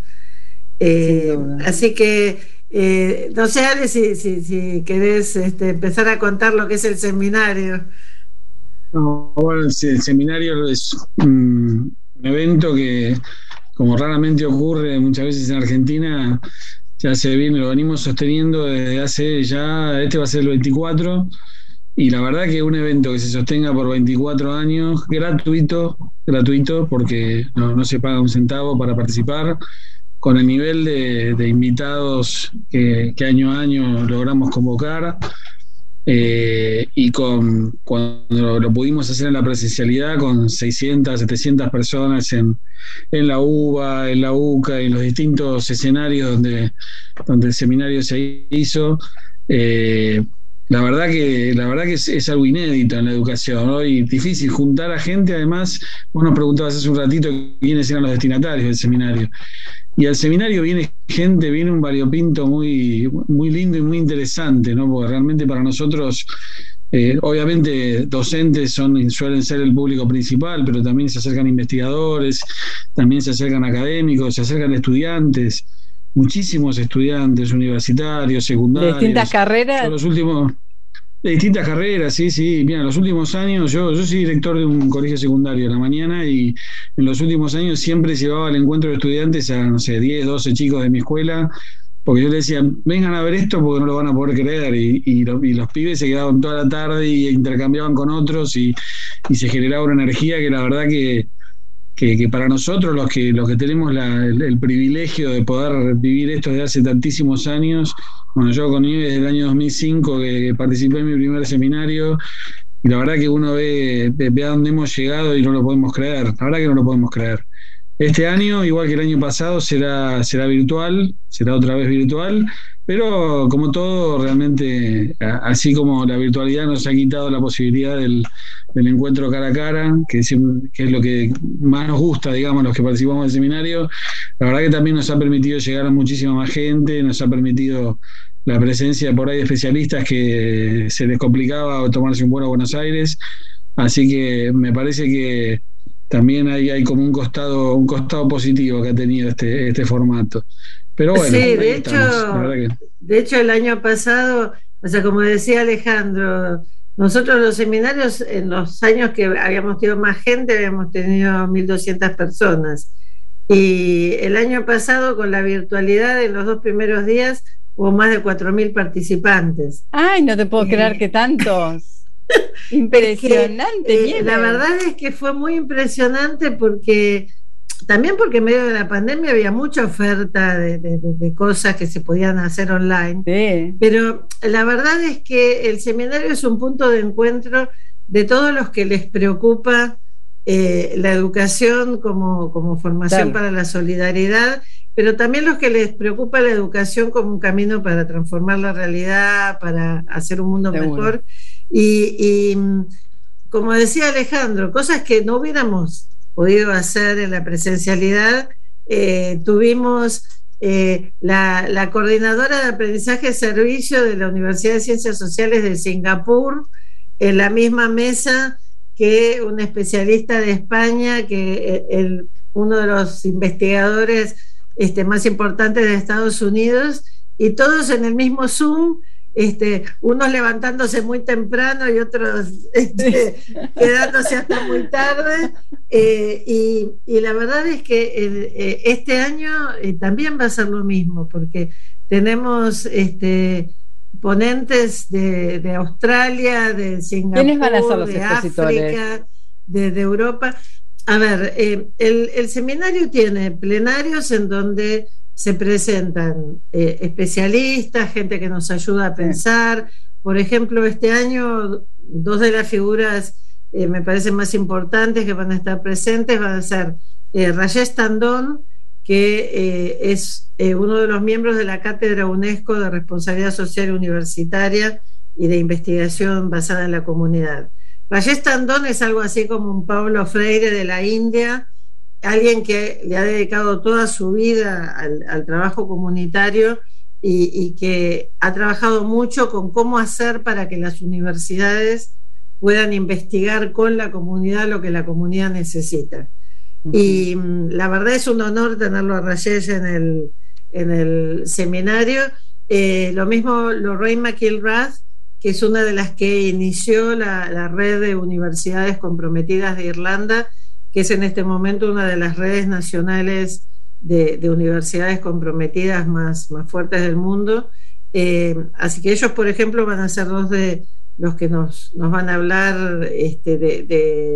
Eh, así que, eh, no sé, Ale, si, si, si querés este, empezar a contar lo que es el seminario. No, bueno, el seminario es un evento que, como raramente ocurre muchas veces en Argentina, ya se viene, lo venimos sosteniendo desde hace ya, este va a ser el veinticuatro, y la verdad que un evento que se sostenga por veinticuatro años, gratuito, gratuito, porque no, no se paga un centavo para participar, con el nivel de, de invitados que, que año a año logramos convocar, eh, y con cuando lo pudimos hacer en la presencialidad con seiscientas, setecientas personas en, en la U B A, en la U C A, en los distintos escenarios donde, donde el seminario se hizo. Eh, la verdad que la verdad que es, es algo inédito en la educación, ¿no? Y difícil juntar a gente. Además, vos nos preguntabas hace un ratito quiénes eran los destinatarios del seminario. Y al seminario viene gente, viene un variopinto muy, muy lindo y muy interesante, ¿no? Porque realmente para nosotros, eh, obviamente, docentes son, suelen ser el público principal, pero también se acercan investigadores, también se acercan académicos, se acercan estudiantes, muchísimos estudiantes universitarios, secundarios. ¿De distintas carreras? Los últimos, de distintas carreras, sí, sí. Mira, en los últimos años, yo, yo soy director de un colegio secundario en la mañana, y en los últimos años siempre llevaba al encuentro de estudiantes a, no sé, diez, doce chicos de mi escuela, porque yo les decía, vengan a ver esto porque no lo van a poder creer, y, y, lo, y los pibes se quedaban toda la tarde y intercambiaban con otros, y, y se generaba una energía que la verdad que, que, que para nosotros, los que, los que tenemos la, el, el privilegio de poder vivir esto desde hace tantísimos años. Bueno, yo con I E desde el año dos mil cinco que participé en mi primer seminario, y la verdad que uno ve, ve, ve a dónde hemos llegado y no lo podemos creer, la verdad que no lo podemos creer. Este año, igual que el año pasado, será, será virtual, será otra vez virtual, pero como todo, realmente, así como la virtualidad nos ha quitado la posibilidad del, del encuentro cara a cara, que es, que es lo que más nos gusta, digamos, los que participamos del seminario, la verdad que también nos ha permitido llegar a muchísima más gente, nos ha permitido la presencia por ahí de especialistas que se les complicaba tomarse un vuelo a Buenos Aires, Así que me parece que también hay, hay como un costado, un costado positivo que ha tenido este, este formato. Pero bueno, sí, de hecho, que... de hecho el año pasado, o sea, como decía Alejandro, nosotros los seminarios en los años que habíamos tenido más gente, habíamos tenido mil doscientas personas. Y el año pasado, con la virtualidad, en los dos primeros días, hubo más de cuatro mil participantes. Ay, no te puedo eh... creer que tantos. Impresionante. Que, eh, la verdad es que fue muy impresionante porque también porque en medio de la pandemia había mucha oferta de, de, de cosas que se podían hacer online, sí. Pero la verdad es que el seminario es un punto de encuentro de todos los que les preocupa eh, la educación como, como formación, claro, para la solidaridad, pero también los que les preocupa la educación como un camino para transformar la realidad, para hacer un mundo Seguro. mejor. Y, y como decía Alejandro, cosas que no hubiéramos podido hacer en la presencialidad, eh, tuvimos eh, la, la coordinadora de aprendizaje de servicio de la Universidad de Ciencias Sociales de Singapur en la misma mesa que un especialista de España, que el, uno de los investigadores este, más importantes de Estados Unidos, y todos en el mismo Zoom. Este, unos levantándose muy temprano y otros este, quedándose hasta muy tarde, eh, y, y la verdad es que el, eh, este año eh, también va a ser lo mismo, porque tenemos este, ponentes de, de Australia, de Singapur, ¿quiénes van a ser los de expositores? África, de, de Europa. A ver, eh, el, el seminario tiene plenarios en donde se presentan eh, especialistas, gente que nos ayuda a pensar. Sí. Por ejemplo, este año dos de las figuras eh, me parecen más importantes que van a estar presentes van a ser eh, Rajesh Tandon, que eh, es eh, uno de los miembros de la Cátedra UNESCO de Responsabilidad Social Universitaria y de Investigación basada en la comunidad. Rajesh Tandon es algo así como un Paulo Freire de la India, alguien que le ha dedicado toda su vida al, al trabajo comunitario y, y que ha trabajado mucho con cómo hacer para que las universidades puedan investigar con la comunidad lo que la comunidad necesita. Uh-huh. Y la verdad es un honor tenerlo a Rajesh en el, en el seminario. Eh, lo mismo Lorraine McIlrath, que es una de las que inició la, la red de universidades comprometidas de Irlanda, que es en este momento una de las redes nacionales de, de universidades comprometidas más, más fuertes del mundo. Eh, así que ellos, por ejemplo, van a ser dos de los que nos, nos van a hablar este, de, de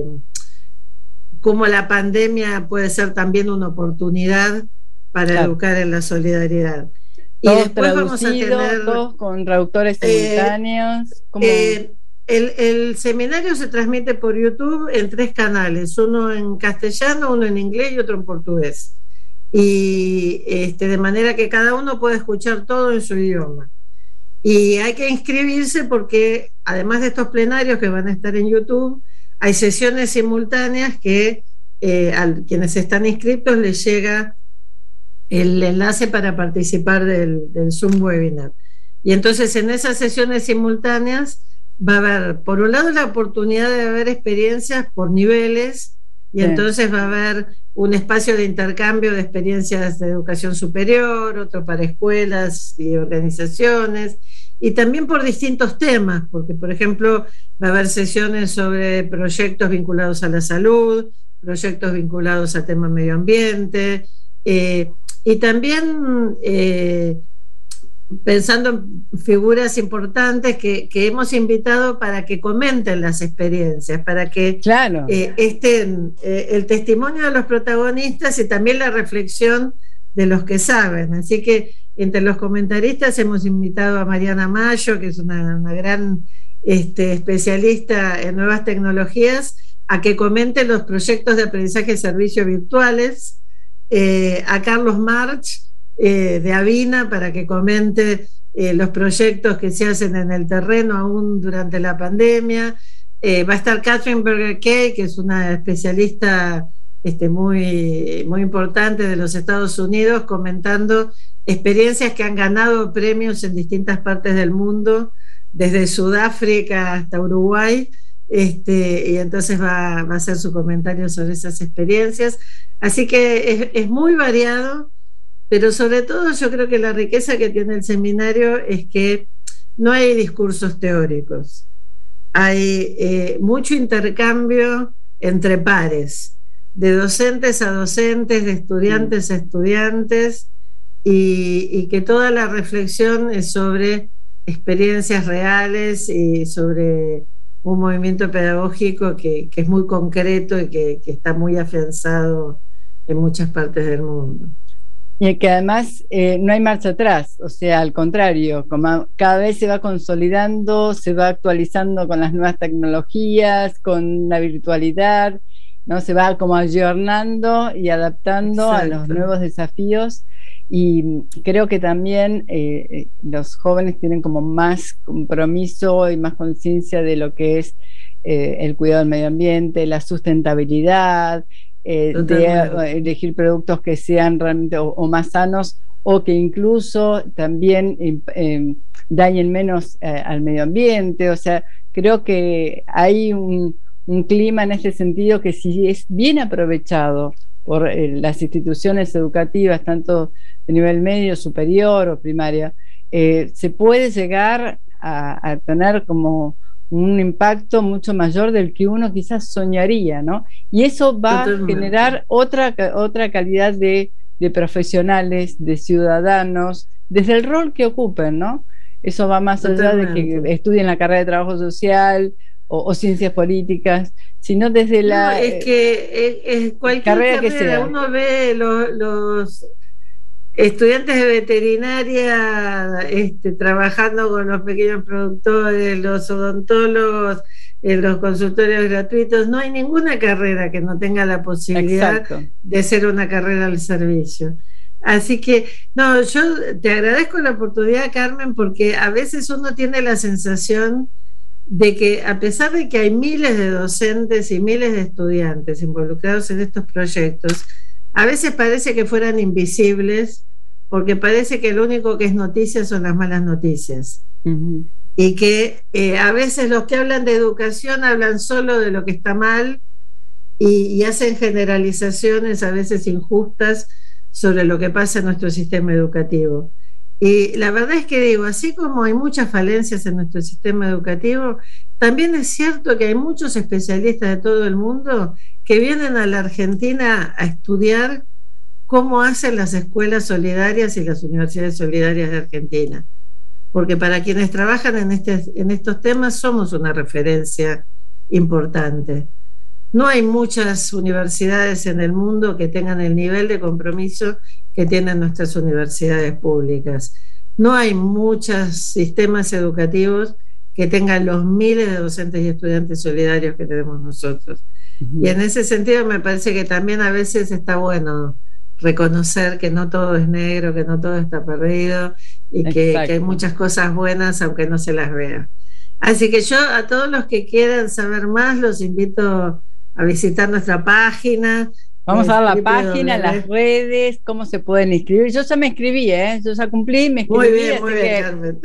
cómo la pandemia puede ser también una oportunidad para claro. educar en la solidaridad. Y todos después vamos a tener todos con traductores simultáneos. Eh, ¿cómo? Eh, El, el seminario se transmite por YouTube en tres canales, uno en castellano, uno en inglés y otro en portugués. Y este, de manera que cada uno puede escuchar todo en su idioma. Y hay que inscribirse porque, además de estos plenarios que van a estar en YouTube, hay sesiones simultáneas que eh, a quienes están inscritos les llega el enlace para participar del, del Zoom webinar. Y entonces en esas sesiones simultáneas va a haber, por un lado, la oportunidad de ver experiencias por niveles, y sí. entonces va a haber un espacio de intercambio de experiencias de educación superior, otro para escuelas y organizaciones, y también por distintos temas, porque, por ejemplo, va a haber sesiones sobre proyectos vinculados a la salud, proyectos vinculados a temas medio ambiente, eh, y también... Eh, pensando en figuras importantes que, que hemos invitado para que comenten las experiencias, para que claro. eh, estén eh, el testimonio de los protagonistas y también la reflexión de los que saben. Así que entre los comentaristas hemos invitado a Mariana Mayo, que es una, una gran este, especialista en nuevas tecnologías, a que comente los proyectos de aprendizaje de servicios virtuales, eh, a Carlos March, Eh, de Avina, para que comente eh, los proyectos que se hacen en el terreno aún durante la pandemia. Eh, va a estar Catherine Berger-Kay, que es una especialista este, muy, muy importante de los Estados Unidos, comentando experiencias que han ganado premios en distintas partes del mundo, desde Sudáfrica hasta Uruguay, este, y entonces va, va a hacer su comentario sobre esas experiencias. Así que es, es muy variado, pero sobre todo yo creo que la riqueza que tiene el seminario es que no hay discursos teóricos, hay eh, mucho intercambio entre pares, de docentes a docentes, de estudiantes a estudiantes, y, y que toda la reflexión es sobre experiencias reales y sobre un movimiento pedagógico que, que es muy concreto y que, que está muy afianzado en muchas partes del mundo. Y que además eh, no hay marcha atrás, o sea, al contrario, como cada vez se va consolidando, se va actualizando con las nuevas tecnologías, con la virtualidad, ¿no? Se va como ayornando y adaptando Exacto. a los nuevos desafíos, y creo que también eh, los jóvenes tienen como más compromiso y más conciencia de lo que es eh, el cuidado del medio ambiente, la sustentabilidad, Eh, de elegir productos que sean realmente o, o más sanos, o que incluso también eh, eh, dañen menos eh, al medio ambiente. O sea, creo que hay un, un clima en ese sentido que, si es bien aprovechado por eh, las instituciones educativas, tanto de nivel medio, superior o primaria, eh, se puede llegar a, a tener como un impacto mucho mayor del que uno quizás soñaría, ¿no? Y eso va Totalmente. a generar otra, otra calidad de, de profesionales, de ciudadanos, desde el rol que ocupen, ¿no? Eso va más Totalmente. allá de que estudien la carrera de trabajo social o, o ciencias políticas, sino desde no, la es que es, es cualquier carrera, carrera que sea. Uno ve los, los estudiantes de veterinaria este, trabajando con los pequeños productores, los odontólogos, en los consultorios gratuitos. No hay ninguna carrera que no tenga la posibilidad Exacto. de ser una carrera al servicio. Así que, no, yo te agradezco la oportunidad, Carmen, porque a veces uno tiene la sensación de que, a pesar de que hay miles de docentes y miles de estudiantes involucrados en estos proyectos, a veces parece que fueran invisibles, porque parece que lo único que es noticia son las malas noticias. Uh-huh. Y que eh, a veces los que hablan de educación hablan solo de lo que está mal y, y hacen generalizaciones a veces injustas sobre lo que pasa en nuestro sistema educativo. Y la verdad es que digo, así como hay muchas falencias en nuestro sistema educativo, también es cierto que hay muchos especialistas de todo el mundo que vienen a la Argentina a estudiar cómo hacen las escuelas solidarias y las universidades solidarias de Argentina. Porque para quienes trabajan en, este, en estos temas somos una referencia importante. No hay muchas universidades en el mundo que tengan el nivel de compromiso que tienen nuestras universidades públicas. No hay muchos sistemas educativos que tengan los miles de docentes y estudiantes solidarios que tenemos nosotros. Uh-huh. Y en ese sentido me parece que también a veces está bueno reconocer que no todo es negro, que no todo está perdido y que, que hay muchas cosas buenas aunque no se las vea. Así que yo a todos los que quieran saber más los invito a visitar nuestra página. Vamos a dar la página, las redes, cómo se pueden inscribir. Yo ya me inscribí, ¿eh? Yo ya cumplí, me inscribí. Muy bien, muy bien, Carmen.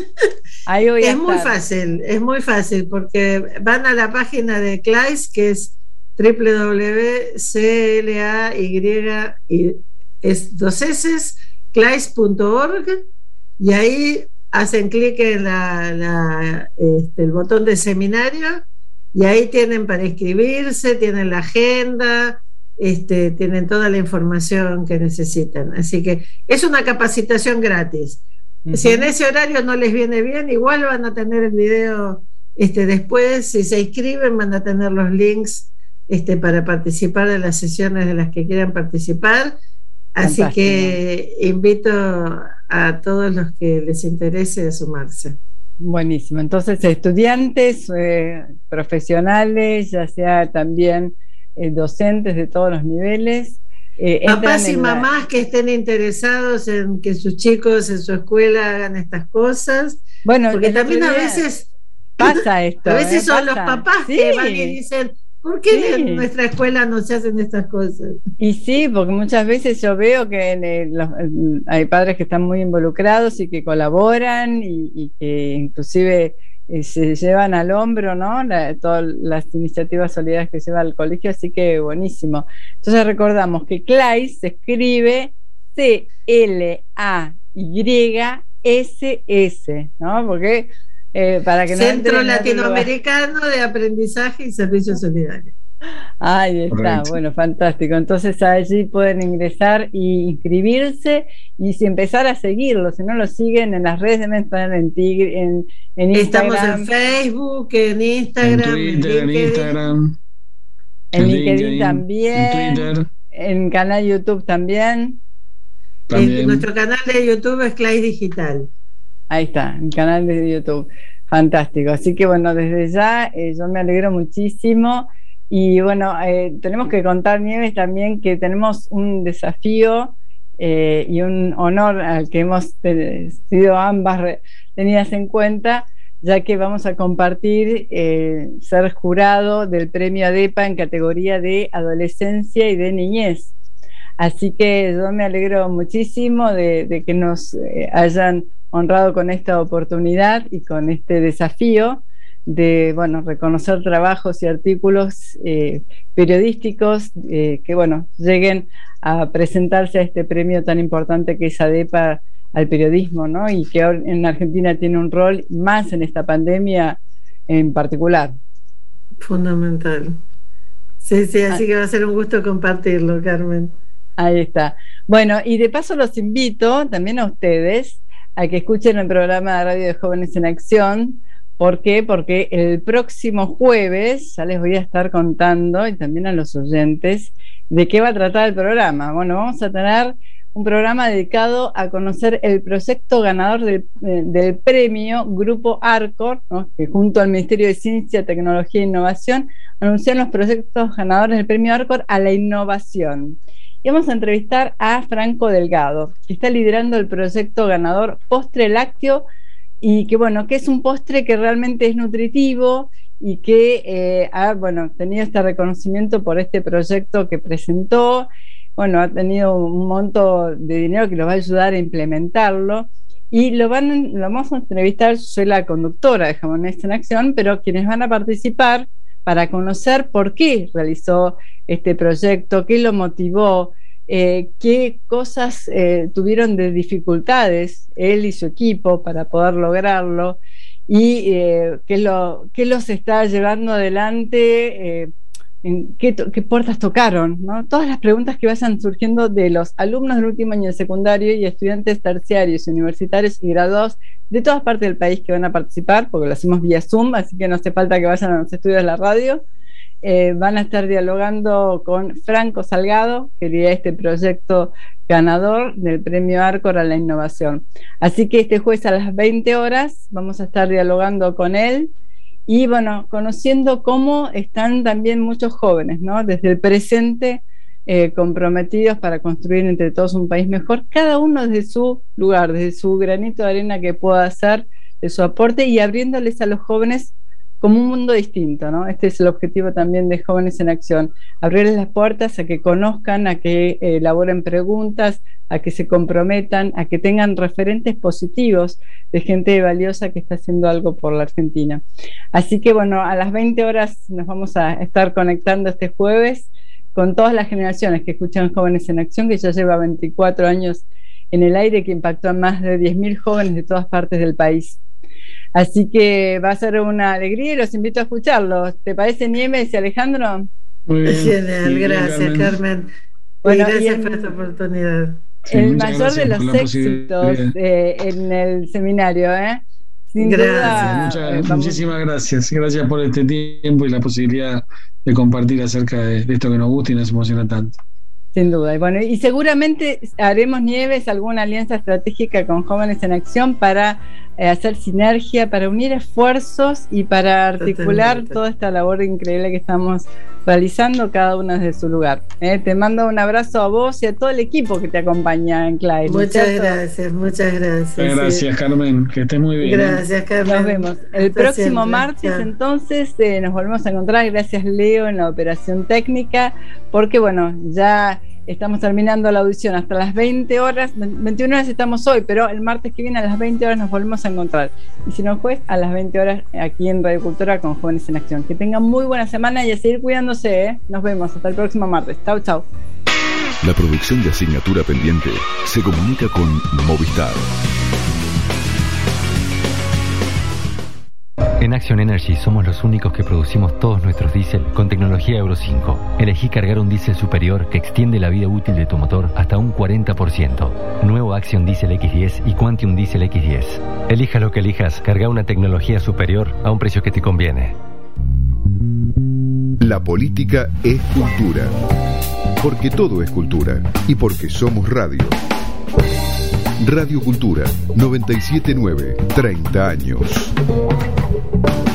Ahí voy es a muy estar. fácil, es muy fácil, porque van a la página de C L A I S, que es doble u doble u doble u punto c l a y y es dos s clais punto org, y ahí hacen clic en la, la, este, el botón de seminario, y ahí tienen para inscribirse, tienen la agenda, este, tienen toda la información que necesitan. Así que es una capacitación gratis. Uh-huh. Si en ese horario no les viene bien, igual van a tener el video este, después. Si se inscriben, van a tener los links este, para participar de las sesiones de las que quieran participar. Así Fantástico. Que invito a todos los que les interese a sumarse. Buenísimo. Entonces, estudiantes, eh, profesionales, ya sea también eh, docentes de todos los niveles. Eh, Papás y mamás la... que estén interesados en que sus chicos en su escuela hagan estas cosas. Bueno, porque también a veces pasa esto. A veces ¿eh? son pasa. los papás sí. que van y dicen, ¿por qué sí. en nuestra escuela no se hacen estas cosas? Y sí, porque muchas veces yo veo que en el, los, hay padres que están muy involucrados y que colaboran y, y que inclusive eh, se llevan al hombro, ¿no? La, todas las iniciativas solidarias que lleva al colegio, así que buenísimo. Entonces recordamos que CLAIS se escribe C L A Y S S, ¿no? Porque eh, para que no Centro Latinoamericano de Aprendizaje y Servicios Solidarios. Ahí está, Correcto. Bueno, fantástico. Entonces allí pueden ingresar e inscribirse y si empezar a seguirlo. Si no lo siguen en las redes, deben estar en, tigre, en, en Estamos Instagram. en Facebook, en Instagram, En Twitter, en, LinkedIn. Instagram, En en LinkedIn, LinkedIn, también. en Twitter. En canal YouTube también. También. Nuestro canal de YouTube es CLAIS Digital. Ahí está, el canal de YouTube. Fantástico. Así que bueno, desde ya eh, yo me alegro muchísimo. Y bueno, eh, tenemos que contar, Nieves, también que tenemos un desafío eh, y un honor al que hemos eh, sido ambas re, tenidas en cuenta, ya que vamos a compartir eh, ser jurado del premio ADEPA en categoría de adolescencia y de niñez. Así que yo me alegro muchísimo de, de que nos eh, hayan honrado con esta oportunidad y con este desafío de, bueno, reconocer trabajos y artículos eh, periodísticos eh, que, bueno, lleguen a presentarse a este premio tan importante que es ADEPA al periodismo, ¿no? Y que en Argentina tiene un rol más en esta pandemia en particular. Fundamental. Sí, sí, así ah. que va a ser un gusto compartirlo, Carmen. Ahí está. Bueno, y de paso los invito también a ustedes a que escuchen el programa de Radio de Jóvenes en Acción. ¿Por qué? Porque el próximo jueves ya les voy a estar contando, y también a los oyentes, de qué va a tratar el programa. Bueno, vamos a tener un programa dedicado a conocer el proyecto ganador del, del premio Grupo Arcor, ¿no? Que junto al Ministerio de Ciencia, Tecnología e Innovación anunciaron los proyectos ganadores del premio Arcor a la innovación. Y vamos a entrevistar a Franco Delgado, que está liderando el proyecto ganador Postre Lácteo, y que bueno, que es un postre que realmente es nutritivo y que eh, ha bueno, tenido este reconocimiento por este proyecto que presentó. Bueno, ha tenido un monto de dinero que los va a ayudar a implementarlo, y lo van, lo vamos a entrevistar. Soy la conductora de Jóvenes en Acción, pero quienes van a participar para conocer por qué realizó este proyecto, qué lo motivó, eh, qué cosas eh, tuvieron de dificultades él y su equipo para poder lograrlo, y eh, qué, lo, qué los está llevando adelante, eh, en qué, qué puertas tocaron, ¿no? Todas las preguntas que vayan surgiendo de los alumnos del último año de secundario y estudiantes terciarios, universitarios y graduados de todas partes del país que van a participar, porque lo hacemos vía Zoom, así que no hace falta que vayan a los estudios de la radio. Eh, van a estar dialogando con Franco Salgado, que lidera este proyecto ganador del premio Arcor a la innovación. Así que este jueves a las veinte horas vamos a estar dialogando con él y bueno, conociendo cómo están también muchos jóvenes, ¿no? Desde el presente eh, comprometidos para construir entre todos un país mejor, cada uno desde su lugar, desde su granito de arena que pueda hacer, de su aporte, y abriéndoles a los jóvenes como un mundo distinto, ¿no? Este es el objetivo también de Jóvenes en Acción, abrirles las puertas a que conozcan, a que eh, elaboren preguntas, a que se comprometan, a que tengan referentes positivos de gente valiosa que está haciendo algo por la Argentina. Así que bueno, a las veinte horas nos vamos a estar conectando este jueves con todas las generaciones que escuchan Jóvenes en Acción, que ya lleva veinticuatro años en el aire, que impactó a más de diez mil jóvenes de todas partes del país. Así que va a ser una alegría y los invito a escucharlos. ¿Te parece, Nieves y Alejandro? Muy bien. Genial, gracias, Carmen. Carmen. Bueno, y gracias y en, por esta oportunidad. Sí, el mayor de los éxitos eh, en el seminario, ¿eh? Sin gracias. duda. Muchas, eh, muchísimas gracias. Gracias por este tiempo y la posibilidad de compartir acerca de, de esto que nos gusta y nos emociona tanto. Sin duda. Y bueno, y seguramente haremos, Nieves, alguna alianza estratégica con Jóvenes en Acción para eh, hacer sinergia, para unir esfuerzos y para articular Totalmente. Toda esta labor increíble que estamos realizando, cada uno desde su lugar. Eh, te mando un abrazo a vos y a todo el equipo que te acompaña en CLAIS. Muchas gracias, muchas gracias. Gracias, sí. Carmen, que estés muy bien. Gracias, Carmen. Nos vemos. El Hasta próximo siempre. martes, Chao. entonces, eh, nos volvemos a encontrar. Gracias, Leo, en la operación técnica, porque bueno, ya estamos terminando la audición hasta las veinte horas, veintiuna horas estamos hoy, pero el martes que viene a las veinte horas nos volvemos a encontrar. Y si no fue, a las veinte horas aquí en Radio Cultura con Jóvenes en Acción. Que tengan muy buena semana y a seguir cuidándose, ¿eh? Nos vemos hasta el próximo martes. Chau, chau. La producción de Asignatura Pendiente se comunica con Movistar. En Action Energy somos los únicos que producimos todos nuestros diésel con tecnología Euro cinco. Elegí cargar un diésel superior que extiende la vida útil de tu motor hasta un cuarenta por ciento. Nuevo Action Diesel equis diez y Quantium Diesel equis diez. Elijas lo que elijas, carga una tecnología superior a un precio que te conviene. La política es cultura. Porque todo es cultura. Y porque somos radio. Radio Cultura, noventa y siete punto nueve, treinta años.